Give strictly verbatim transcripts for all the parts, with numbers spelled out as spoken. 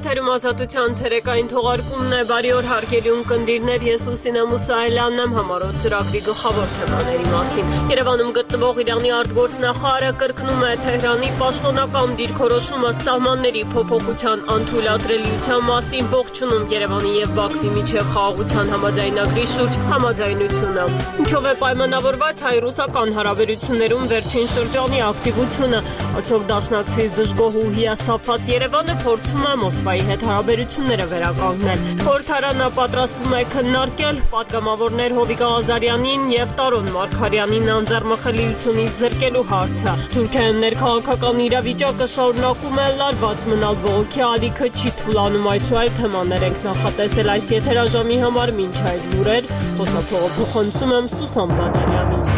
Եթերում ազատության ցերեկային թողարկումն է, բարի օր հարգելի ունկնդիրներ, ես Լուսինե Մուսայելյանն եմ, համառոտ ծրագրի գլխավոր թեմաների մասին։ Երևանում գտնվող Իրանի արտգործնախարարը կրկնում է Թեհրանի պաշտոնական դիրքորոշումը սահմանների փոփոխության անթույլատրելիության մասին, ողջունում Երևանի եւ Բաքվի միջև խաղաղության համաձայնագրի շուրջ համաձայնությունը։ Ինչով է պայմանավորված հայ-ռուսական հարաբերություններում վերջին շրջանի ակտիվությունը, արդյոք դաշնակցից դժգոհ ու հիասթափված Երևանը փորձում է Մոսկվայի հետ հարաբերությունները վերականգնել։ Խորհրդարանը պատրաստվում է քննարկել պատգամավորներ Հովիկ Ղազարյանին եւ Տարոն Մարգարյանին անձեռնխելիությունից զրկելու հարցը։ Թուրքիայում ներքաղաքական իրավիճակը շարունակում է լարված մնալ, բողոքի ալիքը չի թուլանում, այսօր թեմաներ ենք նախատեսել այս եթերաժամի համար, մինչ այդ լուրեր, խոսափողը փոխանցում եմ Սուսան Բադարյանին։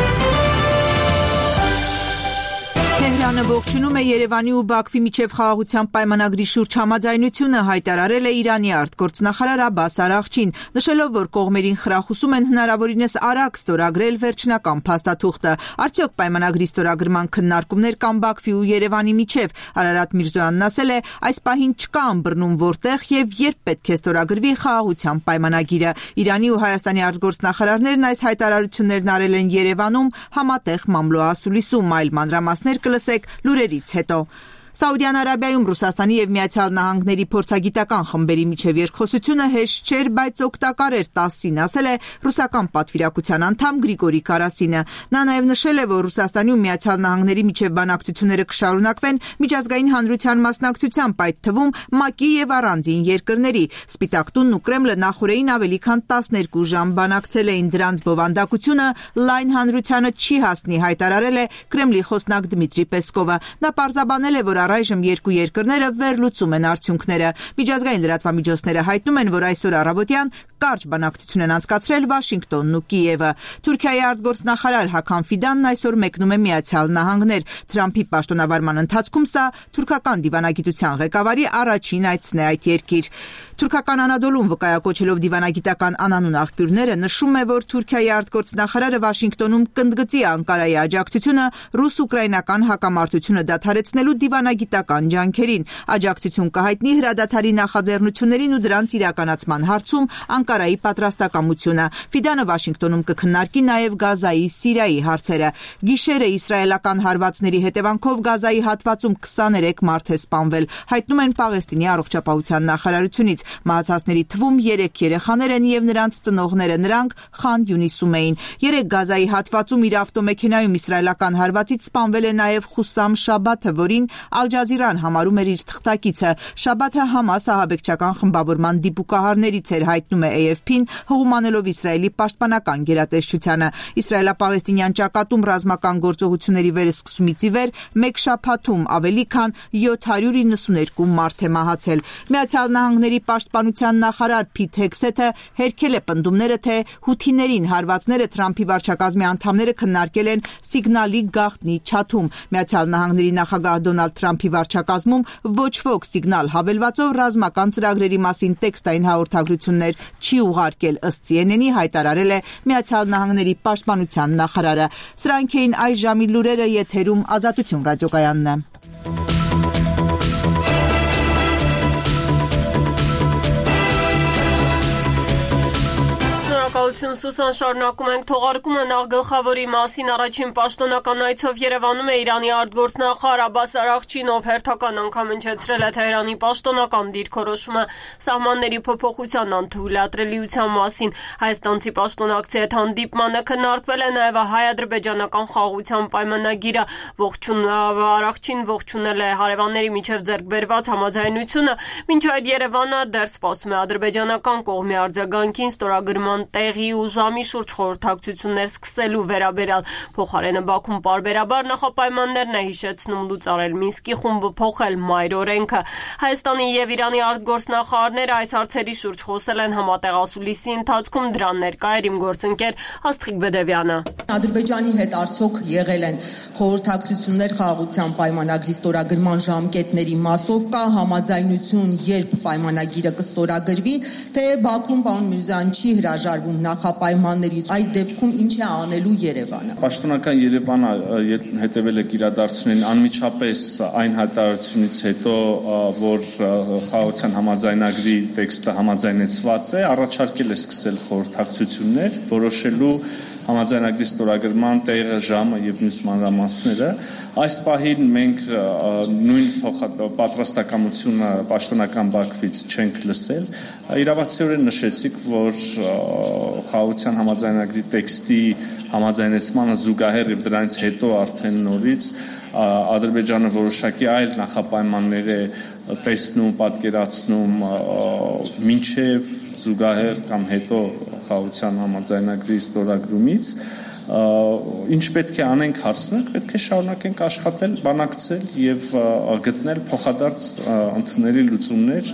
Թեհրանը ողջունում է Երևանի ու Բաքվի միջև խաղաղության պայմանագրի շուրջ համաձայնությունը, հայտարարել է Իրանի արտգործնախարար Աբբաս Արաղչին, նշելով, որ կողմերին խրախուսում են հնարավորինս արագ ստորագրել վերջնական փաստաթուղթը։ Արդյոք պայմանագրի ստորագրման քննարկումներ կան Բաքվի ու Երևանի միջև։ Արարատ Միրզոյանն ասել է, այս պահին չկա ըմբռնում որտեղ եւ երբ պետք է ստորագրվի խաղաղության պայմանագիրը։ Իրանի ու Հայաստանի արտգործնախարարներն այս հայտարարություններն արել են Երևանում համատեղ մամլո ասուլիսում, այլ մանրամասներ լսեք լուրերից հետո։ Սաուդյան Արաբիայում Ռուսաստանի եւ Միացյալ Նահանգների փորձագիտական խմբերի միջև երկխոսությունը հեշտ չէր, բայց օգտակար էր, տասին ասել է ռուսական պատվիրակության անդամ Գրիգորի Կարասինը։ Նա նաեւ նշել է, որ Ռուսաստանի ու Միացյալ Նահանգների միջև բանակցությունները կշարունակվեն միջազգային հանրության մասնակցությամբ, այդ թվում ՄԱԿ-ի եւ առանձին երկրների։ Սպիտակ տունն ու Կրեմլը նախորդին ավելի քան տասներկու ժամ բանակցել էին, դրանց բովանդակությունը լայն հանրությանը չի հասնի, հայտարարել է Կրեմլի խոսնակ Դմիտրի Պեսկովը։ Նա պարզաբանել է, որ առայժմ երկու երկրները վերլուծում են արդյունքները։ Միջազգային լրատվամիջոցները հայտնում են, որ այսօր առավոտյան կարճ բանակցություն են անցկացրել Վաշինգտոնն ու Կիևը։ Թուրքիայի արտգործնախարար Հական Ֆիդանն այսօր մեկնում է Միացյալ Նահանգներ։ Թրամփի պաշտոնավարման ընթացքում սա թուրքական դիվանագիտության ղեկավարի առաջին այցն է այդ երկիր։ Թուրքական Անադոլում վկայակոչելով դիվանագիտական անանուն աղբյուրները նշում է, որ Թուրքիայի արտգործնախարարը Վաշինգտոնում կընդգծի Անկարայի աջակցությունը ռուս-ուկրաինական հակամարտությունը դադարեցնելու դիվանագիտական ջանքերին։ Աջակցություն կհայտնի հրադադարի նախաձեռնություններին ու դրանց իրականացման հարցում Անկարայի պատրաստակամությունը։ Ֆիդանը Վաշինգտոնում կքննարկի նաև Գազայի, Սիրիայի հարցերը։ Գիշերը իսրայելական հարվածների հետևանքով Գազայի հատվածում քսաներեք մարդ է սպանվել, հայտնում են Պաղեստինի առողջապահության նախարարությունից։ Մահացածների թվում երեք երեխաներ են եւ նրանց ծնողները, նրանք Խան Յունիսում էին։ Երեք Գազայի հատվածում իր ավտոմեքենայում իսրայելական հարվածից սպանվել է նաև Խուսամ Շաբաթը, որին Ալ Ջազիրան համարում էր իր թղթակիցը։ Շաբաթը Համաս ահաբեկչական խմբավորման դիպուկահարներից էր, հայտնում է A F P-ն, հողմանելով Իսրայելի պաշտպանական գերատեսչությանը։ Իսրայելա-պաղեստինյան ճակատում ռազմական գործողությունների վերսկսումից ի վեր մեկ շաբաթում ավելի քան յոթ հարյուր իննսուներկու մարդ է մահացել։ Միացյալ Նահանգների պաշտպանության նախարար Փիթ Հեքսեթը հերքել է պնդումները, թե հութիներին հարվածները Թրամփի վարչակազմի անդամները քննարկել են սիգնալի գաղտնի չաթում։ Միացյալ Նահանգների նախագահ Դոնալդ Թրամփի վարչակազմում ոչ ոք սիգնալ հավելվածով ռազմական ծրագրերի մասին տեքստային հաղորդագրություններ չի ուղարկել, ըստ C N N-ի հայտարարել է Միացյալ Նահանգների պաշտպանության նախարարը։ Սրանք էին այս ժամի լուրերը, եթերում Ազատություն ռադիոկայանն է։ Շնորհակալություն Սուսան, շարունակում ենք թողարկումը նախ գլխավորի մասին։ Առաջին պաշտոնական այցով Երևանում է Իրանի արտգործնախարար Աբբաս Արաղչին, ով հերթական անգամ հնչեցրել է Թեհրանի պաշտոնական դիրքորոշումը սահմանների փոփոխության անթույլատրելիության մասին։ Հայաստանցի պաշտոնակցի հետ հանդիպմանը քննարկվել է նաև հայ-ադրբեջանական խաղաղության պայմանագիրը։ Ողջուն Արաղչին ողջունել է հարևանների միջև ձեռք բերված համաձայնությունը, մինչ այդ Երևանը դեռ սպասում է ադրբեջանական կողմի արձագանքին ստորագրման տեղի ու ժամի շուրջ խորհրդակցություններ սկսելու վերաբերյալ։ Փոխարենը Բաքուն պարբերաբար նախապայմաններն է հիշեցնում լուծարել Մինսկի խումբը փոխել մայր օրենքը։ Հայաստանի եւ Իրանի արտգործնախարարները այս հարցերի շուրջ խոսել են համատեղ ասուլիսի ընթացքում, դրան ներկա էր իմ գործընկեր Աստղիկ Բեդևյանը։ Ադրբեջանի հետ արդյոք եղել են խորհրդակցություններ խաղաղության պայմանագրի ստորագրման ժամկետների մասով, կա համաձայնություն, երբ պայմանագիրը կստորագրվի, թե Բաքուն պարոն Միրզոյան չի հրաժարվում նախապայմաններից, այդ դեպքում ինչ է անելու Երևանը։ Պաշտոնական Երևանը հետևել է իրադարձություններին անմիջապես այն հայտարարությունից հետո, որ խաղաղության համաձայնագրի տեքստը համաձայնեցված է, առաջարկել է սկսել խորհրդակցություններ, որոշելու համաձայնագրի ստորագրման տեղը, ժամը եւ մյուս մանրամասները։ Այս պահին մենք նույն պատրաստակամությունը պաշտոնական Բաքվից չենք լսել։ Իրավացիորեն նշեցիք, որ խաղաղության համաձայնագրի տեքստի համաձայնեցմանը զուգահեռ եւ դրանից հետո արդեն նորից Ադրբեջանը որոշակի այլ նախապայմաններ է տեսնում, պատկերացնում մինչև զուգահեռ կամ հետո խաղաղության համաձայնագրի ստորագրումից, ինչ պետք է անենք հարցնենք, պետք է շարունակենք աշխատել, բանակցել եւ գտնել փոխադարձ ընդունելի լուծումներ,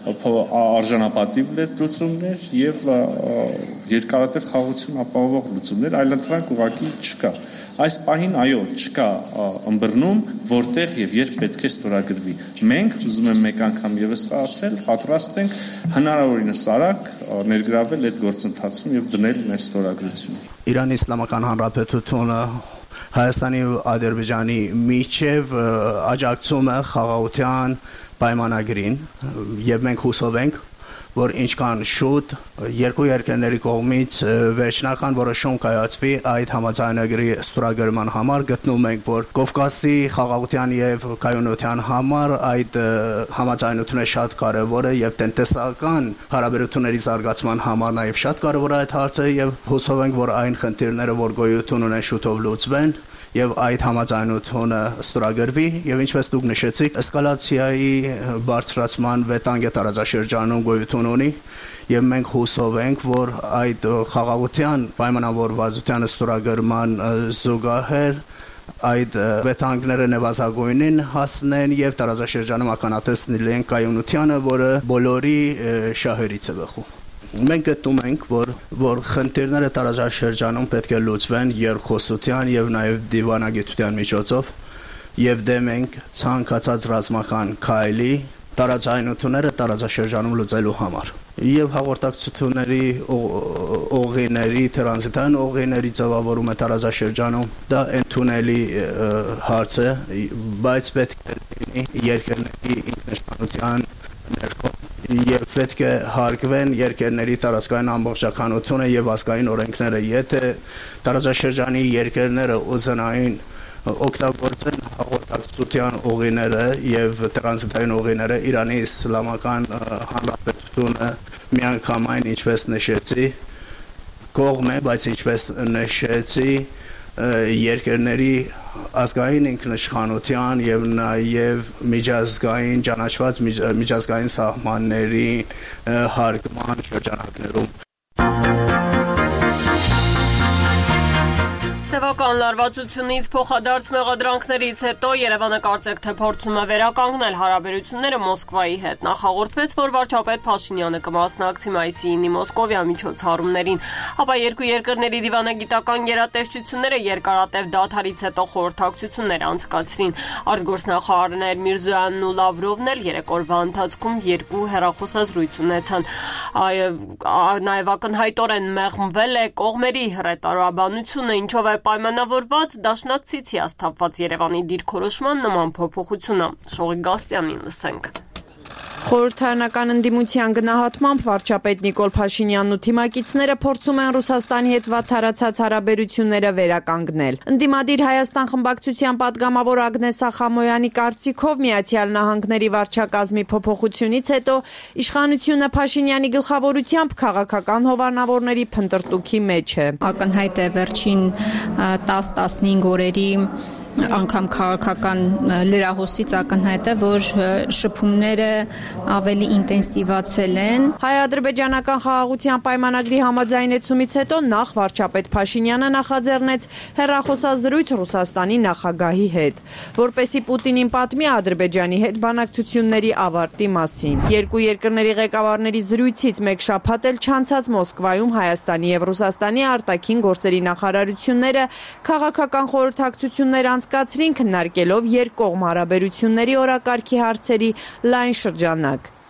արժանապատիվ լուծումներ եւ երկարատև խաղաղություն ապահովող լուծումներ, այլընտրանք ուղղակի չկա։ Այս պահին այո, չկա ըմբռնում, որտեղ եւ երբ պետք է ստորագրվի։ Մենք, ուզում եմ մեկ անգամ եւս ասել, պատրաստ ենք հնարավորինս արագ ներգրավել այդ գործընթացում եւ դնել մեր ստորագրությունը։ Իրանի Իսլամական Հանրապետությունը Հայաստանի ու Ադրբեջանի միջև աջակցում է խաղաղության պայմանագրին եւ մենք հուսով ենք, որ ինչքան շուտ երկու երկրների կողմից վերջնական որոշում կայացվի այդ համաձայնագրի ստորագրման համար, գտնում ենք, որ Կովկասի խաղաղության եւ կայունության համար այդ համաձայնությունը շատ կարեւոր է եւ տնտեսական հարաբերությունների զարգացման համար նաեւ շատ կարեւոր է այդ հարցը եւ հուսով ենք, որ այն խնդիրները, որ գոյություն ունեն, շուտով լուծվեն եւ այդ համաձայնությունը ստորագրվի եւ ինչպես դուք նշեցիք, էսկալացիայի բարձրացման վտանգը տարածաշրջանում գոյություն ունի եւ մենք հուսով ենք, որ այդ խաղաղության պայմանավորվածության ստորագրման զուգահեռ այդ վտանգները նվազագույնին հասնեն եւ տարածաշրջանում ականատեսնի են կայունությանը, որը բոլորի շահերից է բխում։ Մենք գտնում ենք, որ որ խնդիրները տարածաշրջանում պետք է լուծվեն երկխոսության եւ նաեւ դիվանագիտության միջոցով եւ դեմ ենք ցանկացած ռազմական քայլի տարածայնությունները տարածաշրջանում լուծելու համար եւ հաղորդակցությունների օղիների տրանզիտային օղիների ձևավորումը տարածաշրջանում դա ընդունելի հարց է, բայց պետք է լինի երկրների ինքնիշխանության ներքո եւ պետք է հարգվեն երկրների տարածքային ամբողջականությունը եւ ազգային օրենքները, եթե տարածաշրջանի երկրները ուզենային օգտագործեն հաղորդակցության ուղիները եւ տրանզիտային ուղիները, Իրանի Իսլամական Հանրապետությունը միանգամայն, ինչպես նշեցի, կողմ է, բայց ինչպես նշեցի, երկրների ազգային ինքնիշխանության եւ նաեւ միջազգային ճանաչված միջազգային սահմանների հարգման շրջանակներում Տևական լարվածությունից փոխադարձ մեղադրանքներից հետո Երևանը կարծեք թե փորձում է վերականգնել հարաբերությունները Մոսկվայի հետ։ Նախաղորդվեց, որ վարչապետ Փաշինյանը կմասնակցի մայիսի ինի Մոսկովիա միջոցառումներին, ապա երկու երկրների դիվանագիտական գերատեսչությունները երկարատև դադարից հետո խորհրդակցություններ անցկացրին։ Արտգործնախարարներ Միրզոյանն ու Լավրովն էլ երեք օրվա ընթացքում երկու հեռախոսազրույց ունեցան։ Նաև ակնհայտորեն մեղմվել է կողմերի հռետորաբանությունը, ինչով է պայմանավորված դաշնակցից հիասթափված Երևանի դիրքորոշման նման փոփոխությունը։ Շողիկ Գաստյանին լսենք։ Խորհրդարանական ընդդիմության գնահատմամբ վարչապետ Նիկոլ Փաշինյանն ու թիմակիցները փորձում են Ռուսաստանի հետ վատթարացած հարաբերությունները վերականգնել։ Ընդդիմադիր Հայաստան խմբակցության պատգամավոր Ագնես Ախամոյանի կարծիքով Միացյալ Նահանգների վարչակազմի փոփոխությունից հետո իշխանությունը Փաշինյանի գլխավորությամբ քաղաքական հովանավորների փնտրտուքի մեջ է։ Ակնհայտ է վերջին տասը տասնհինգ օրերի անգամ քաղաքական լրահոսից ակնհայտ է, որ շփումները ավելի ինտենսիվացել են։ Հայ-ադրբեջանական խաղաղության պայմանագրի համաձայնեցումից հետո նախ վարչապետ Փաշինյանը նախաձեռնեց հեռախոսազրույց Ռուսաստանի նախագահի հետ, որպեսզի Պուտինին պատմի Ադրբեջանի հետ բանակցությունների ավարտի մասին։ Երկու երկրների ղեկավարների զրույցից մեկ շաբաթ էլ չանցած Մոսկվայում Հայաստանի եւ Ռուսաստանի արտաքին գործերի նախարարությունները քաղաքական խորհրդակցություններ անցկացրին, քննարկելով երկկողմ հարաբերությունների օրակարգի հարցերի լայն շրջանակ։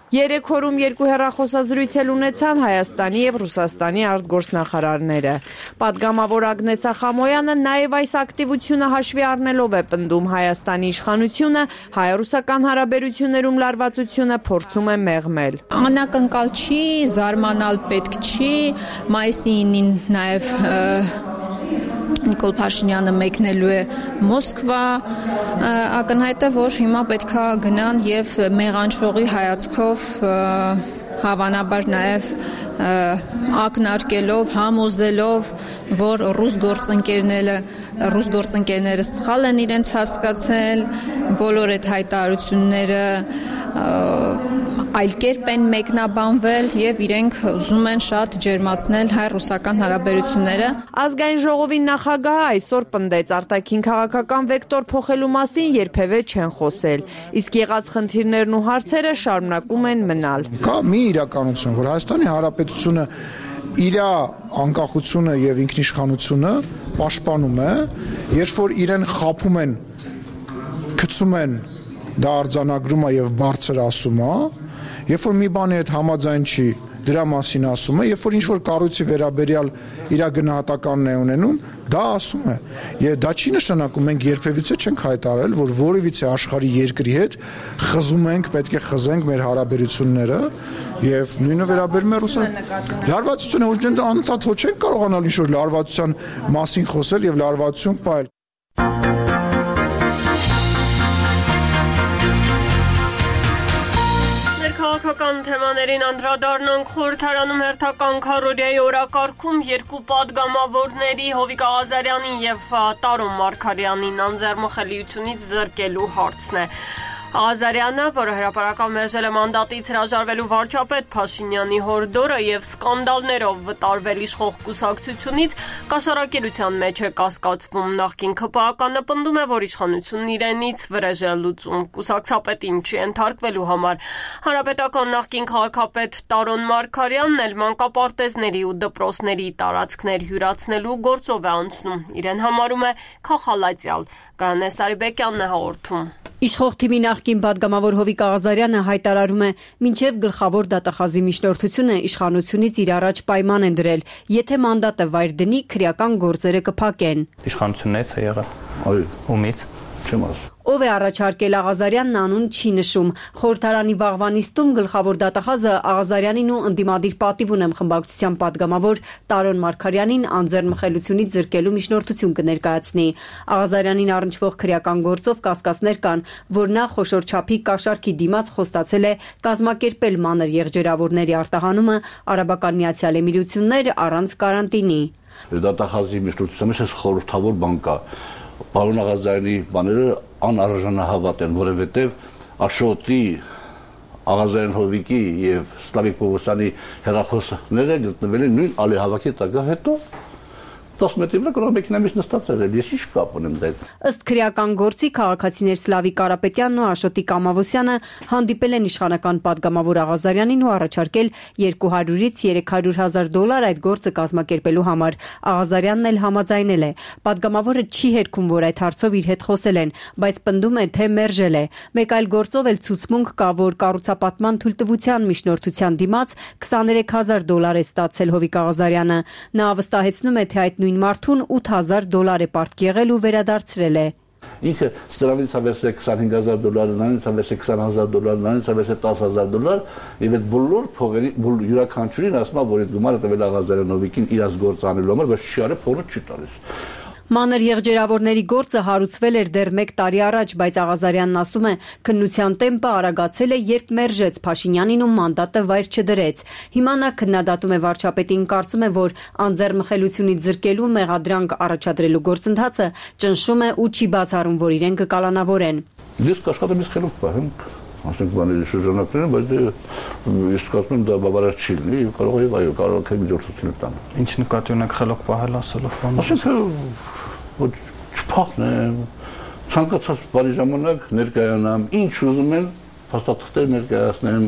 Երեք օրում երկու հեռախոսազրույց էլ ունեցան Հայաստանի եւ Ռուսաստանի արտգործնախարարները։ Պատգամավոր Ագնես Ախամոյանը նաեւ այս ակտիվությունը հաշվի առնելով է պնդում Հայաստանի իշխանությունը հայ-ռուսական հարաբերություններում լարվածությունը փորձում է մեղմել։ Անակնկալ չի, զարմանալ պետք չի, մայիսի ինին նաեւ Նիկոլ Փաշինյանը մեկնելու է Մոսկվա, ակնհայտ է, որ հիմա պետքա գնան եւ մեղանչողի հայացքով հավանաբար նաև ակնարկելով, համոզելով, որ ռուս գործընկերները, ռուս գործընկերները սխալ են իրենց հասկացել, բոլոր այդ հայտարարությունները այլ կերպ են մեկնաբանվել եւ իրենք ուզում են շատ ջերմացնել հայ-ռուսական հարաբերությունները։ Ազգային ժողովի նախագահը այսօր պնդեց արտաքին քաղաքական վեկտոր փոխելու մասին երբևէ չեն խոսել, իսկ եղած խնդիրներն ու հարցերը շարունակում են մնալ։ Կա մի իրականություն, որ Հայաստանի Հանրապետությունը իր անկախությունը եւ ինքնիշխանությունը պաշտպանում է, երբ որ իրեն խափում են, գցում են, դա արձանագրում է եւ բարձր ասում է, երբ որ մի բանի հետ համաձայն չի, դրա մասին ասում է, երբ որ ինչ-որ կառույցի վերաբերյալ իր գնահատականն է ունենում, դա ասում է։ Եվ դա չի նշանակում մենք երբևիցե չենք հայտարարել, որ որևիցե աշխարհի երկրի հետ խզում ենք, պետք է խզենք մեր հարաբերությունները, եւ նույնը վերաբերում է Ռուսաստան։ Լարվածությունը ոչ անընդհատ ոչ չենք կարողանալ ինչ-որ լարվածության մասին խոսել եւ լարվածություն պահել։ Քաղաքական թեմաներին անդրադառնանք խորհրդարանում հերթական քարորիայի օրակարգում երկու պատգամավորների Հովիկ Աղազարյանին եւ Տարոն Մարգարյանին անձեռմխելիությունից զրկելու հարցն է։ Աղազարյանը, որը հրապարակավ մերժել է մանդատից հրաժարվելու վարչապետ Փաշինյանի հորդորը եւ սկանդալներով վտարվել իշխող կուսակցությունից, կաշառակերության մեջ է կասկածվում։ Նախկին ՔՊԱ-կանը պնդում է, որ իշխանությունն իրենից վրեժ է լուծում կուսակցապետին չենթարկվելու համար։ Հանրապետական նախկին քաղաքապետ Տարոն Մարգարյանն էլ մանկապարտեզների ու դպրոցների տարածքներ հյուրացնելու գործով է անցնում։ Իրեն համարում է քաղաքալացյալ։ Գայանե Սարիբեկյանն է հաղորդում։ Իշխող թիմի նախկին պատգամավոր Հովիկ Աղազարյանը հայտարարում է, մինչև գլխավոր դատախազի միջնորդությունը իշխանությունից իր առաջ պայման են դրել, եթե մանդատը վայր դնի, քրեական գործերը կփակեն։ Իշխանությունից է եղել։ Այո, ումից չեմ ասում։ Ով է առաջարկել Աղազարյանն անուն չի նշում։ Խորհրդարանի վաղվա նիստում գլխավոր դատախազը Աղազարյանին ու ընդդիմադիր պատիվ ունեմ խմբակցության պատգամավոր Տարոն Մարգարյանին անձեռնմխելիությունից զրկելու միջնորդություն կներկայացնի։ Աղազարյանին առնչվող քրեական գործով կասկածներ կան, որ նա խոշոր չափի կաշառքի դիմաց խոստացել է կազմակերպել մանր եղջերավորների արտահանումը Արաբական Միացյալ Էմիրություններ առանց կարանտինի։ Դատախազի միջնորդության մեջ խորհրդավոր բան կա։ Պարոն Աղազարյանի բաները անարժանահավատ են, որովհետև Աշոտի, Աղազարյան Հովիկի եւ Սլավիկ Պողոսյանի հեռախոսները գտնվել են նույն ալիհավաքի տակ հետո տասնմետրի վրա կրոն մեքենայից նստած էր, ես ինչ կապ ունեմ դա։ Ըստ քրեական գործի քաղաքացիներ Սլավիկ Կարապետյանն ու Աշոտի Կամավոսյանը հանդիպել են իշխանական պատգամավոր Աղազարյանին ու առաջարկել երկու հարյուրից երեք հարյուր հազար դոլար այդ գործը կազմակերպելու համար։ Աղազարյանն էլ համաձայնել է։ Պատգամավորը չի հերքում, որ այդ հարցով իր հետ խոսել են, բայց պնդում է, թե մերժել է։ Մեկ այլ գործով էլ ցուցմունք կա, որ կառուցապատման թույլտվության միջնորդության դիմաց քսաներեք հազար դոլար է ստացել Հովիկ Աղազարյանը։ Նա վստահեցնում է, թե այդ նույն մարդուն ութ հազար դոլար է պարտք եղել ու վերադարձրել է։ Ինքը ստրանից ավերսե քսանհինգ հազար դոլար, նրանից ավերսե քսան հազար դոլար, նրանից ավերսե տասը հազար դոլար, եւ այդ բոլոր փողերի յուրաքանչյուրին ասում է, որ այդ գումարը տվել Աղազարյան Հովիկին իր գործ անելու համար, բայց չի արել, փողը չի տալիս։ Մանր եղջերավորների գործը հարուցվել էր դեռ մեկ տարի առաջ, բայց Աղազարյանն ասում է, քննության տեմպը արագացել է, երբ մերժեց Փաշինյանին ու մանդատը վայր չդրեց։ Հիմա նա քննադատում է վարչապետին, կարծում է, որ անձեռնմխելիությունից զրկելու մեղադրանք առաջադրելու գործընթացը ճնշում է ու չի բացառում, որ իրեն կկալանավորեն։ Ես կաշխատեմ իսկ խելոք պահեմ, ասենք բաների շրջանակներն, բայց ես կարծում եմ դա բավարար չի լինի, կարող է այո, կարող է միջոցություն տան։ Ինչ նկատի ունեք խելոք պահել ասելով բանը։ Ասենք որ չփոխնեմ, ցանկացած բանի ժամանակ ներկայանամ, ինչ ուզում են, փաստաթղթեր ներկայացնեմ,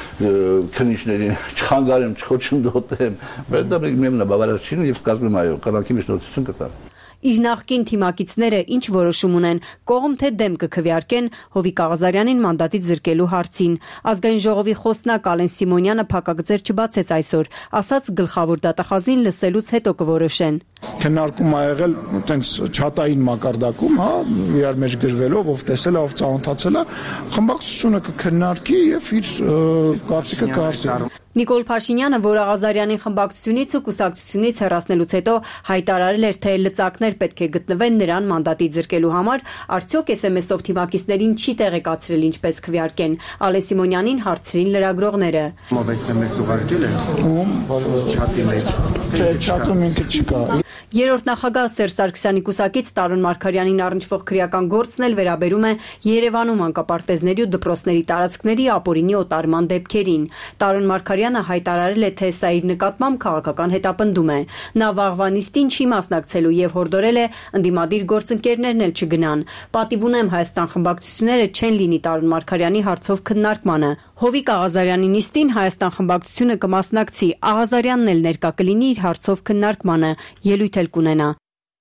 քննիչներին չխանգարեմ, չխոչընդոտեմ, բայց դա միևնույն է բավարար չի լինի եւ կազմում այո, կանանքի միջնորդություն կտա։ Իր նախկին թիմակիցները ինչ որոշում ունեն, կողմ թե դեմ կքվեարկեն Հովիկ Աղազարյանին մանդատից զրկելու հարցին։ Ազգային ժողովի խոսնակ Ալեն Սիմոնյանը փակագծեր չբացեց այսօր, ասաց գլխավոր դատախազին լսելուց հետո կորոշեն։ Քննարկում ա եղել տենց չաթային մակարդակում, հա, իրար մեջ գրվելով, ով տեսել է, ով ծանոթացել է, խմբակցությունը կքննարկի եւ իր կարծիքը կասի։ Նիկոլ Փաշինյանը, որ Աղազարյանին խմբակցությունից ու կուսակցությունից հեռացնելուց հետո հայտարարել էր, թե լծակներ պետք է գտնվեն նրան մանդատից զրկելու համար, արդյոք էս էմ էսով թիմակիցներին չի տեղեկացրել ինչպես քվեարկեն։ Ալեն Սիմոնյանին հարցրին լրագրողները։ Ով էս էմ էս ուղարկել է։ Ում չաթի մեջ։ Չէ, չաթում ինքը չկա։ Երրորդ նախագահ Սերժ Սարգսյանի կուսակից Տարոն Մարգարյանին առնչվող քրեական գործն էլ վերաբերում է Երևանում անկապարտեզների ու դպրոցների տարածքների ապօրինի օտարման դեպքերին։ Տարոն Մարգարյանը հայտարարել է, թե սա իր նկատմամբ քաղաքական հետապնդում է։ Նա վաղվա նիստին չի մասնակցելու եւ հորդորել է ընդդիմադիր գործընկերներն էլ չգնան։ Պատիվ ունեմ Հայաստան խմբակցությունները չեն լինի Տարոն Մարգարյանի հարցով քննարկմանը։ Հովիկ Աղազարյանի նիստին Հայաստան խմբակցությունը կմասնակցի, Աղազարյանն էլ ներկա կլինի իր հարցով քննարկմանը, ելույթ էլ կունենա։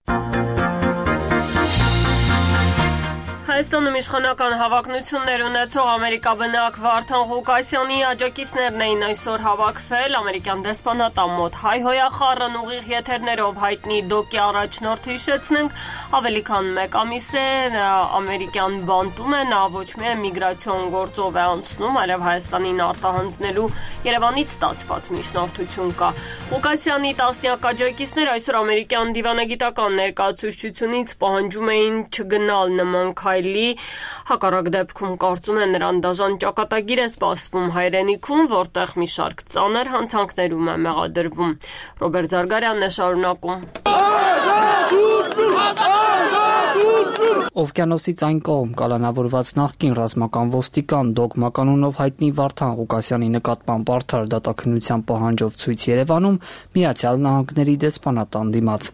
Հայաստանում իշխանական հավակնություններ ունեցող ամերիկաբնակ Վարդան Ղուկասյանի աջակիցներն էին այսօր հավաքվել ամերիկյան դեսպանատան մոտ։ Հայ-հոյախառն ուղիղ եթերներով հայտնի դոկի առաջնորդ հիշեցնենք, ավելի քան մեկ ամիս է ամերիկյան բանտում է, նա ոչ միայն միգրացիոն գործով է անցնում, այլև Հայաստանին արտահանձնելու Երևանից ստացված միջնորդություն կա։ Ղուկասյանի տասնյակ աջակիցներ այսօր ամերիկյան դիվանագիտական ներկայացուցչությունից պահանջում էին չգնալ նման քայլի, հակառակ դեպքում կարծում են նրան դաժան ճակատագիր է սպասվում հայրենիքում, որտեղ մի շարք ծանր հանցանքներում է մեղադրվում։ Ռոբերտ Զարգարյանն է շարունակում։ Օվկիանոսից այն կողմ կալանավորված նախկին ռազմական ոստիկան դոգմակ անունով հայտնի Վարդան Ղուկասյանի նկատմամբ արդար դատաքննության պահանջով ցույց Երևանում Միացյալ Նահանգների դեսպանատան դիմաց։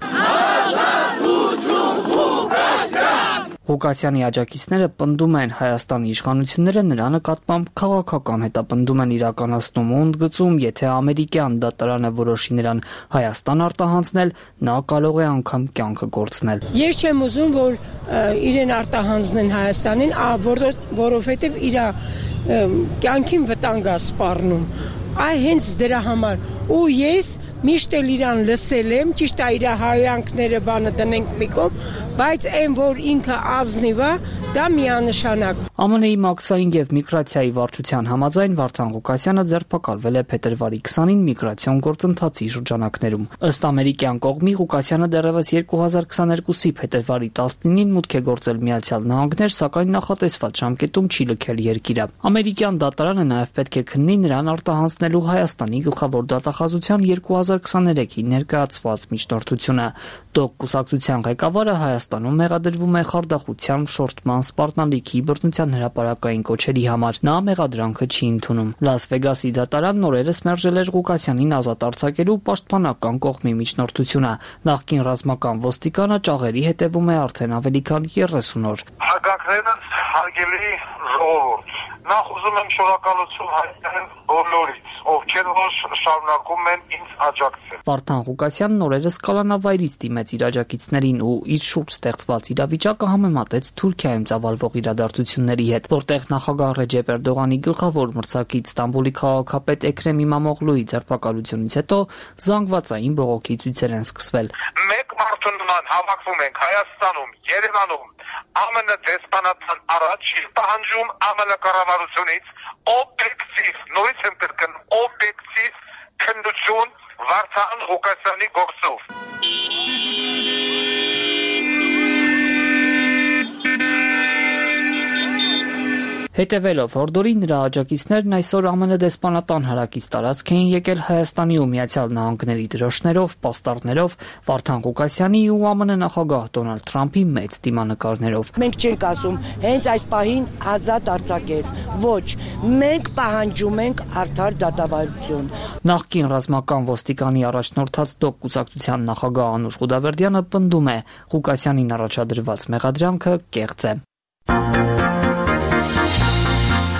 Ղուկասյանի աջակիցները պնդում են Հայաստանի իշխանությունները նրա նկատմամբ քաղաքական հետապնդում են իրականացնում ու ընդգծում, եթե ամերիկյան դատարանը որոշի նրան Հայաստան արտահանձնել, նա կարող է անգամ կյանքը կորցնել։ Ես չեմ ուզում, որ իրեն արտահանձնեն Հայաստանին, որովհետև իր կյանքին վտանգ է սպառնում։ Այ հենց դրա համար ու ես միշտ էլ իրան լսել եմ, ճիշտ է իր հայանքները բանը դնենք մի կողմ, բայց այն որ ինքը ազնիվ է, դա միանշանակ։ ԱՄՆ-ի մաքսային եւ միգրացիայի վարչության համաձայն Վարդան Ղուկասյանը ձերբակալվել է փետրվարի քսանին միգրացիոն գործընթացի շրջանակներում։ Ըստ ամերիկյան կողմի Ղուկասյանը դեռևս երկու հազար քսաներկուսի փետրվարի տասնինին մուտք է գործել Միացյալ Նահանգներ, սակայն նախատեսված ժամկետում չի լքել երկիրը։ Ամերիկյան դատարանը նաեւ պետք է քննի նրան արտահանձնելու Հայաստանի գլխավոր դատախազության երկու հազար քսաներեքի ներկայացված միջնորդությունը։ Դոկ կուսակցության ղեկավարը Հայաստանում մեղադրվում է խարդախության, շորթման, սպառնալիքի, բռնության հրապարակային կոչերի համար։ Նա մեղադրանքը չի ընդունում։ Լաս Վեգասի դատարանն օրերս մերժել էր Ղուկասյանին ազատ արձակելու պաշտպանական կողմի միջնորդությունը։ Նախկին ռազմական ոստիկանը ճաղերի հետևում է արդեն ավելի քան երեսուն օր։ Հարգանքներս հարգելի ժողովուրդ, նախ ուզում եմ շնորհակալություն հայտնել բոլորից, ովքեր որ շարունակում են ինձ աջակցել։ Վարդան Ղուկասյանն օրերս կալանավայրից դիմեց իր աջակիցներին ու իր շուրջ ստեղծված իրավիճակը համեմատեց Թուրքիայում ծավալվող իրադարձությունների հետ, որտեղ նախագահ Ռեջեփ Էրդողանի գլխավոր մրցակից Ստամբուլի քաղաքապետ Էքրեմ İմամօղլուի ձերբակալությունից հետո զանգվածային բողոքի ցույցեր են սկսվել։ Մեկ մարդու նման հավաքվում ենք Հայաստանում, Երևանում, ԱՄՆ դեսպանատան առաջ պահանջում ԱՄՆ կառավարությունից օբյեկտիվ, նույնիսկ եմ կրկնում, օբյեկտիվ քննություն Վարդան Ղուկասյանի գործով։ Հետևելով հորդորի նրա աջակիցներն այսօր ԱՄՆ դեսպանատան հարակից տարածք էին եկել Հայաստանի ու Միացյալ Նահանգների դրոշներով, պաստառներով, Վարդան Ղուկասյանի ու ԱՄՆ նախագահ Դոնալդ Թրամփի մեծ դիմանկարներով։ Մենք չենք ասում հենց այս պահին ազատ արձակել, ոչ, մենք պահանջում ենք արդար դատավարություն։ Նախկին ռազմական ոստիկանի առաջնորդած դոկ կուսակցության նախագահ Անուշ Ղուդավերդյանը պնդում է, Ղուկասյանին առաջադրված մեղադրանքը կեղծ է։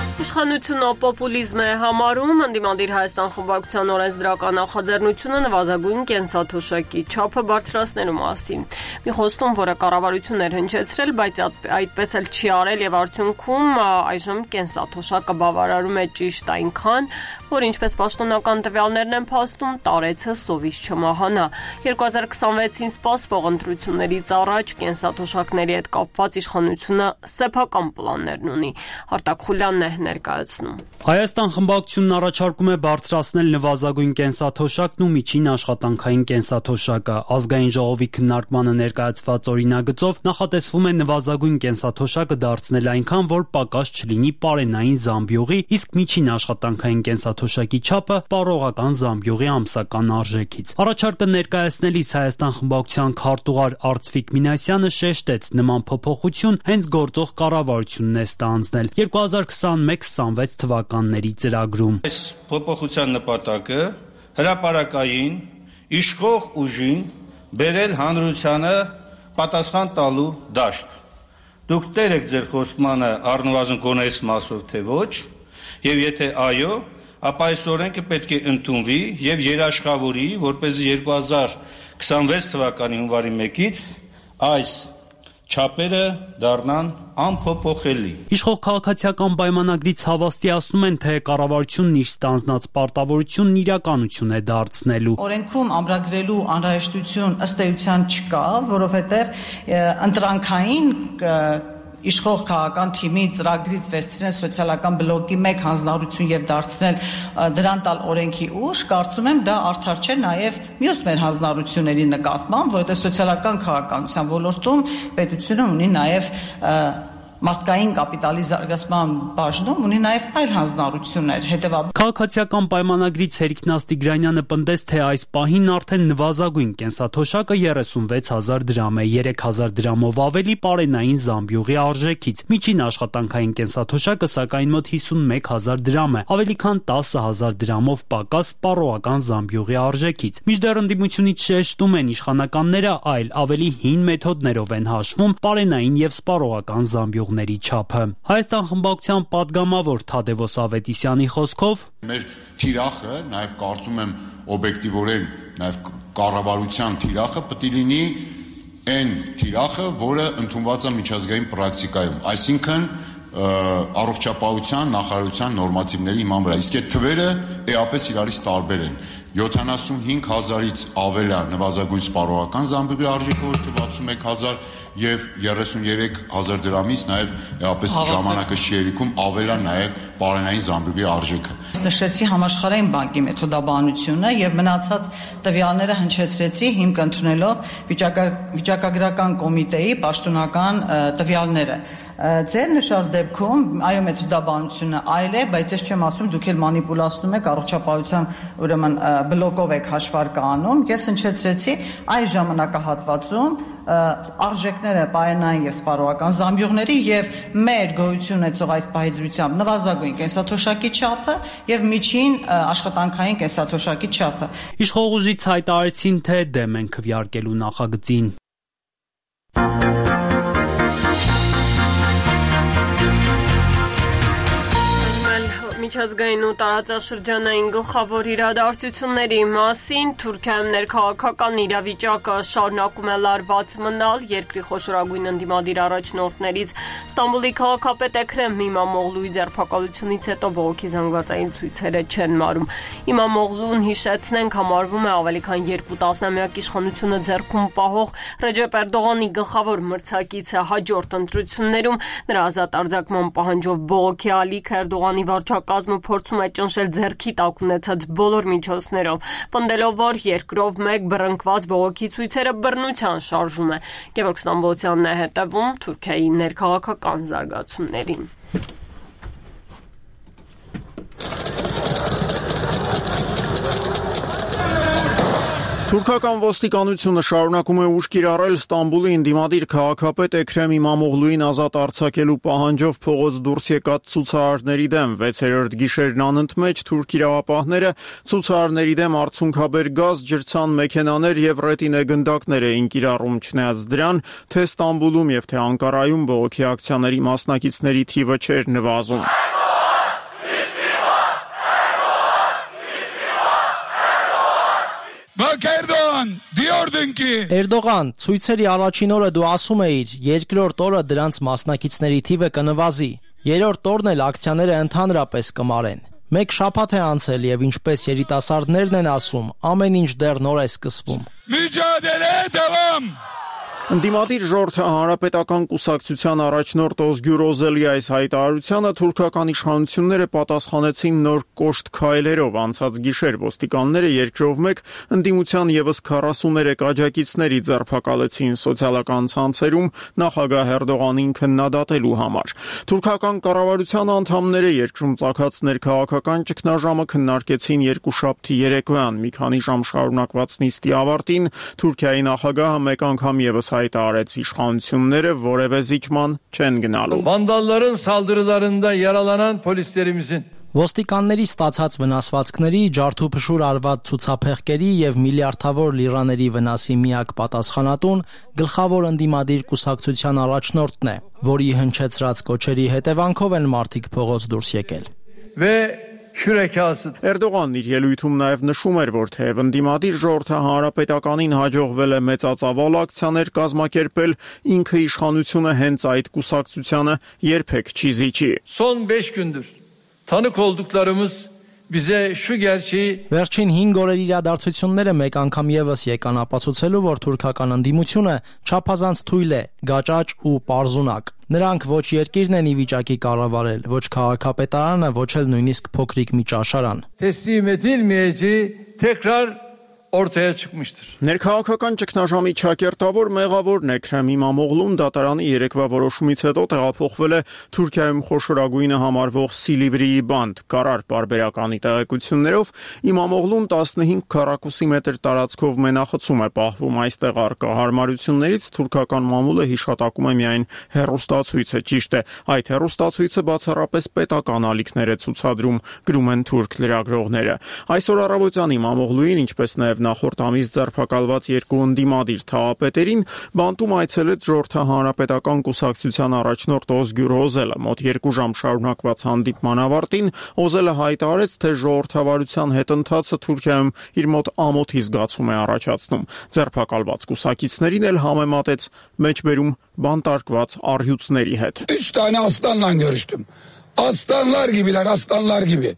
Իշխանությունը պոպուլիզմ է համարում, ընդդիմադիր Հայաստան խմբակցության օրենսդրական նախաձեռնությունը նվազագույն կենսաթոշակի չափը բարձրացնելու մասին։ Մի խոստում, որը կառավարությունն էր հնչեցրել, բայց այդպես էլ չի արել եւ արդյունքում այժմ կենսաթոշակը բավարարում է ճիշտ այնքան, որ ինչպես պաշտոնական տվյալներն են փաստում, տարեցը սովից չմահանա։ երկու հազար քսանվեցին սպասվող ընտրություններից առաջ կենսաթոշակների հետ կապված իշխանությունը սեփական պլաններն ունի։ Արտակ Խուլյանն է ներկայացնում։ Հայաստան խմբակցությունն առաջարկում է բարձրացնել նվազագույն կենսաթոշակն ու միջին աշխատանքային կենսաթոշակը։ Ազգային ժողովի քննարկմանը ներկայացված օրինագծով նախատեսվում է նվազագույն կենսաթոշակը դարձնել այնքան, որ պակաս չլինի պարենային զամբյուղի, իսկ միջին աշխատանքային կենսաթոշակի չափը պարողական զամբյուղի ամսական արժեքից։ Առաջարկը ներկայացնելիս Հայաստան խմբակցության քարտուղար Արծվիկ Մինասյանը շեշտեց, նման փոփոխություն հենց գործող կառավարությունն է ստանձնել երկու հազար քսանմեկ քսանվեց թվականների ծրագրում։ Այս փոփոխության նպատակը հրապարակային իշխող ուժին բերել հանրությանը պատասխան տալու դաշտ։ Դուք տեր եք ձեր խոստմանը առնվազն գոնե այս մասով թե ոչ, եւ եթե այո, ապա այս օրենքը պետք է ընդունվի եւ երաշխավորի, որպեսզի երկու հազար քսանվեց թվականի հունվարի մեկից այս չափերը դառնան անփոփոխելի։ Իշխող քաղաքացիական պայմանագրից հավաստիացնում են, թե կառավարությունն իր ստանձնած պարտավորությունն իրականություն է դարձնելու։ Օրենքում ամրագրելու անհրաժեշտություն ըստ էության չկա, որովհետև ընտրանքային իշխող քաղաքական թիմի ծրագրից վերցնել սոցիալական բլոկի մեկ հանձնառություն եւ դարձնել դրան տալ օրենքի ուժ, կարծում եմ դա արդար չէ նաեւ մյուս մեր հանձնառությունների նկատմամբ, որովհետեւ սոցիալական քաղաքականության ոլորտում պետությունը ունի նաեւ մարդկային կապիտալի զարգացման բաժնում ունի նաև այլ հանձնառություններ, հետևաբար Քաղաքացիական պայմանագրից Հերիքնաս Տիգրանյանը պնդեց, թե այս պահին արդեն նվազագույն կենսաթոշակը երեսունվեց հազար դրամ է, երեք հազար դրամով ավելի պարենային զամբյուղի արժեքից։ Միջին աշխատանքային կենսաթոշակը սակայն մոտ հիսունմեկ հազար դրամ է, ավելի քան տասը հազար դրամով պակաս պարողական զամբյուղի արժեքից։ Մինչդեռ ընդդիմությունից շեշտում են իշխանականները այլ ավելի հին մեթոդներով են հաշվում պարենային եւ սպառողական զամբյուղ չափը։ Հայաստան խմբակցության падգամավոր Թադևոս Ավետիսյանի խոսքով մեր թիրախը, նաև կարծում եմ օբյեկտիվորեն, նաև կառավարության թիրախը պետք է լինի այն թիրախը, որը ընդունված է միջազգային պրակտիկայում, այսինքն առողջապահության նախարարության նորմատիվների հիման վրա։ Իսկ այդ թվերը էապես իրարից տարբեր են։ յոթանասունհինգ հազարից ավել է նվազագույն սպառողական զամբյուղի արժեքը, ոչ թե վաթսունմեկ հազար եւ երեսուներեք հազար դրամից նաեւ էապես ժամանակը չի երիքում ավել է նաեւ պարենային զամբյուղի արժեքը։ Նշեցի համաշխարհային բանկի մեթոդաբանությունը եւ մնացած տվյալները հնչեցրեցի հիմք ընդունելով վիճակագրական կոմիտեի պաշտոնական տվյալները։ Ձեր նշած դեպքում այո մեթոդաբանությունը այլ է, բայց ես չեմ ասում դուք էլ մանիպուլացնում եք առողջապահության ուրեմն բլոկով եք հաշվարկը անում։ Ես հնչեցրեցի այս ժամանակահատվածում արժեքները պարենային եւ սպառողական զամբյուղների եւ մեր գոյություն ունեցող այս պահեդրությամբ նվազագույն կենսաթոշակի չափը եւ միջին աշխատանքային կենսաթոշակի չափը։ Իշխող ուժից հայտարարեցին, թե դեմ են քվեարկելու նախագծին։ Միջազգային ու տարածաշրջանային գլխավոր իրադարձությունների մասին Թուրքիայում ներքաղաքական իրավիճակը շարունակում է լարված մնալ։ Երկրի խոշորագույն ընդդիմադիր առաջնորդներից Ստամբուլի քաղաքապետ Էքրեմ Իմամօղլուի ձերբակալությունից հետո բողոքի զանգվածային ցույցերը չեն մարում։ Իմամօղլուն, հիշեցնենք, համարվում է ավելի քան երկու տասնամյակ իշխանությունը ձեռքում պահող Ռեջեփ Էրդողանի գլխավոր մրցակիցը հաջորդ ընտրություններում նրա ազատ արձակման պահանջով բողոքի ալիք Էրդողանի վարչակազմը փորձում է ճնշել ձեռքի տակ ունեցած բոլոր միջոցներով, պնդելով, որ երկրով մեկ բռնկված բողոքի ցույցերը բռնության շարժում է։ Գևորգ Ստամբոլցյանն է հետևում Թուրքիայի ներքաղաքական զարգացումներին։ Թուրքական ոստիկանությունը շարունակում է ուժ կիրառել Ստամբուլի ընդդիմադիր քաղաքապետ Էքրեմ Իմամօղլուին ազատ արձակելու պահանջով փողոց դուրս եկած ցուցարարների դեմ։ վեցերորդ գիշերն անընդմեջ թուրք իրավապահները ցուցարարների դեմ արցունքաբեր գազ, ջրցան մեքենաներ եւ ռետինե գնդակներ էին կիրառում, չնայած դրան, թե Ստամբուլում եւ թե Անկարայում բողոքի ակցիաների մասնակիցների թիվը չէր նվազում։ Էրդողան, ցույցերի առաջին օրը դու ասում էիր, երկրորդ օրը դրանց մասնակիցների թիվը կնվազի։ Երրորդ օրն էլ ակցիաները ընդհանրապես կմարեն։ Մեկ շաբաթ է անցել եւ ինչպես երիտասարդներն են ասում, ամեն ինչ դեռ նոր է սկսվում։ Mücadele devam. Ընդդիմադիր ժողովրդի հանրապետական կուսակցության առաջնորդ Օզգյուր Օզելիայիս հայտարարությանը թուրքական իշխանությունները պատասխանեցին նոր կոշտ քայլերով։ Անցած գիշեր ոստիկանները երկրով մեկ ընդդիմության եւս քառասուներեք աջակիցների ձերբակալեցին սոցիալական ցանցերում նախագահ Էրդողանին քննադատելու համար։ Թուրքական կառավարության անդամները երկրում ծագած ներքաղաքական ճգնաժամը քննարկեցին երկուշաբթի երեկոյան։ Մի քանի ժամ շարունակված նիստի ավարտին Թուրքիայի նախագահը մեկ անգամ եւս հայտարարեց իշխանությունները որևէ զիջման չեն գնալու։ Vandalların saldırılarında yaralanan polislerimizin Ոստիկանների ստացած վնասվածքների, ջարդուփշուր արված ցուցափեղկերի եւ միլիարդավոր լիրաների վնասի միակ պատասխանատուն գլխավոր ընդդիմադիր կուսակցության առաջնորդն է, որի հնչեցրած կոչերի հետևանքով են մարդիկ փողոց դուրս եկել։ Ve շուրեքաստ Էրդողանն իր ելույթում նաև նշում էր, որ թեև ընդդիմադիր ժողովրդի հանրապետականին հաջողվել է մեծածավալ ակցիաներ կազմակերպել, ինքը իշխանությունը հենց այդ կուսակցությանը երբեք չի զիջի։ Son beş gündür tanık olduklarımız bize şu gerçeği Վերջին հինգ օրերի իրադարձությունները մեկ անգամ եւս եկան ապացուցելու, որ թուրքական ընդդիմությունը չափազանց թույլ է, գաճաճ ու պարզունակ։ Նրանք ոչ երկիրն են ի վիճակի կառավարել, ոչ քաղաքապետարանը, ոչ էլ նույնիսկ փոքրիկ մի ճաշարան։ teslim edilmeyeceği tekrar ortaya çıkmıştır. Ներքաղաքական ճգնաժամի ճակերտավոր մեղավորն Էքրեմ Իմամօղլուն դատարանի երեկվա որոշումից հետո տեղափոխվել է Թուրքիայում խոշորագույնը համարվող Սիլիվրիի բանդ։ Կարար պարբերականի տեղեկություններով Իմամօղլուն տասնհինգ քառակուսի մետր տարածքով մենախցում է պահվում։ Այստեղ առկա հարմարություններից թուրքական մամուլը հիշատակում է միայն հեռուստացույցը։ Ճիշտ է, այդ հեռուստացույցը բացառապես պետական ալիքներ է ցուցադրում, գրում են թուրք լրագրողները։ Այսօր առավոտյան Իմամօղլուին, ինչպես նաև նախորդ ամիս ձերբակալված երկու ընդդիմադիր թաղապետերին բանտում այցելեց ժողովրդի հանրապետական կուսակցության առաջնորդ Օզգյուր Օզելը։ Մոտ երկու ժամ շարունակված հանդիպման ավարտին Օզելը հայտարարեց, թե ժողովրդավարության հետընթացը Թուրքիայում իր մոտ ամոթի զգացում է առաջացնում։ Ձերբակալված կուսակիցներին էլ համեմատեց մեջբերում բանտարկված առյուծների հետ։ Üç tane aslanla görüştüm. Aslanlar gibiler, aslanlar gibi.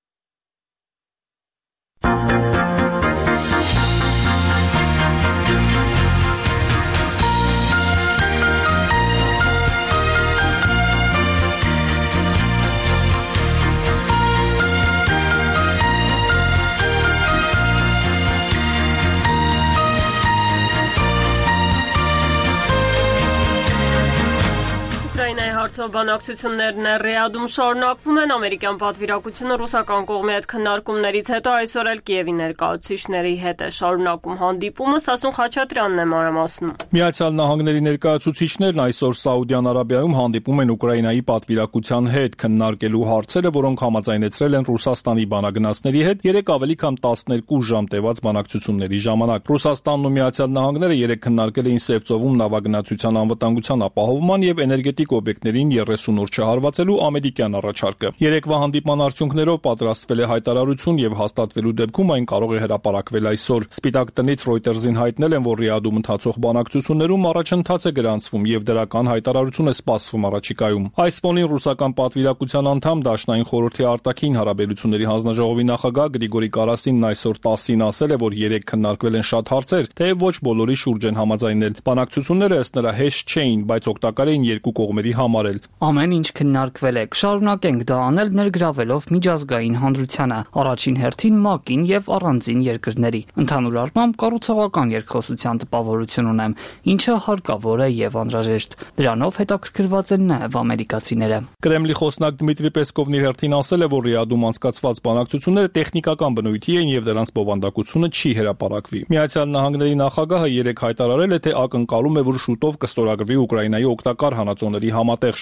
Ուկրաինայի հարցով բանակցություններն Ռիադում շարունակվում են։ Ամերիկյան պատվիրակությունը ռուսական կողմի հետ քննարկումներից հետո այսօր էլ Կիևի ներկայացուցիչների հետ է շարունակում հանդիպումը։ Սասուն Խաչատրյանն է մանրամասնում։ Միացյալ Նահանգների ներկայացուցիչներն այսօր Սաուդյան Արաբիայում հանդիպում են Ուկրաինայի պատվիրակության հետ քննարկելու հարցերը, որոնք համաձայնեցրել են Ռուսաստանի բանագնացների հետ երեք ավելի քան տասներկու ժամ տևած բանակցությունների ժամանակ։ Ռուսաստանն ու Միացյալ Նահանգները երեք քննարկել էին Սևծովում նավագնացության անվտանգության ապահովման եւ էներգետիկ օբյեկտներին երեսուն օր չհարվածելու ամերիկյան առաջարկը։ Երեկվա հանդիպման արդյունքներով պատրաստվել է հայտարարություն եւ հաստատվելու դեպքում այն կարող է հրապարակվել այսօր։ Սպիտակ տնից Reuters-ին հայտնել են, որ Ռիադում ընթացող բանակցություններում առաջընթաց է գրանցվում եւ դրական հայտարարություն է սպասվում առաջիկայում։ Այս ֆոնին ռուսական պատվիրակության անդամ Դաշնային խորհրդի արտաքին հարաբերությունների հանձնաժողովի նախագահ Գրիգորի Կարասինն այսօր տասին ասել է, որ երեք քննարկվել են շատ հարցեր, թեև ոչ բոլորի շուրջ են համաձայնել։ Բանակցությունները ըստ նրա հեշտ չէին, բայց օգտակար էին երկու կողմերի համար էլ։ Ամեն ինչ քննարկվել է, կշարունակենք դա անել ներգրավելով միջազգային հանրությանը, առաջին հերթին ՄԱԿ-ին եւ առանձին երկրների։ Ընդհանուր առմամբ կառուցողական երկխոսության տպավորություն ունեմ, ինչը հարկավոր է եւ անհրաժեշտ։ Դրանով հետաքրքրված են նաեւ ամերիկացիները։ Կրեմլի խոսնակ Դմիտրի Պեսկովն իր հերթին ասել է, որ Ռիադում անցկացված բանակցությունները տեխնիկական բնույթի են եւ դրանց բովանդակությունը չի հրապարակվի։ Միացյալ Նահանգների նախագահը երեք հայտարարել է, թե ակնկալում է, որ շուտով կստորագրվի Ուկրաինայի օգտակար հանածոների համատեղ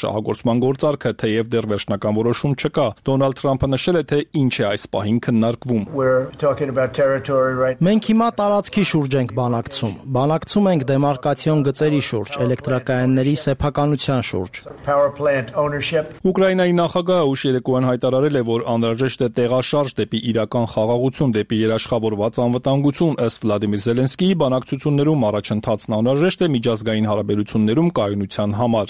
շահագործման գործարքը, թեև դեռ վերջնական որոշում չկա։ Դոնալդ Թրամփը նշել է, թե ինչ է այս պահին քննարկվում։ Մենք հիմա տարածքի շուրջ ենք բանակցում։ Բանակցում ենք դեմարկացիոն գծերի շուրջ, էլեկտրակայանների սեփականության շուրջ։ Ուկրաինայի նախագահը ուշ երեկոյան հայտարարել է, որ անհրաժեշտ է տեղաշարժ դեպի իրական խաղաղություն, դեպի երաշխավորված անվտանգություն, ըստ Վլադիմիր Զելենսկիի բանակցություններում առաջընթացն անհրաժեշտ է միջազգային հարաբերություններում կայունության համար։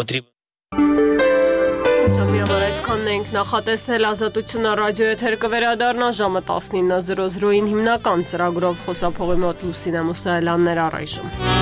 Ժամի համար այսքանն ենք նախատեսել Ազատությունը ռադիո եթեր կվերադառնա ժամը տասնինը զրո զրոյին հիմնական ծրագրով խոսափողի մոտ Լուսինե Մուսայելյաններ առայժմ։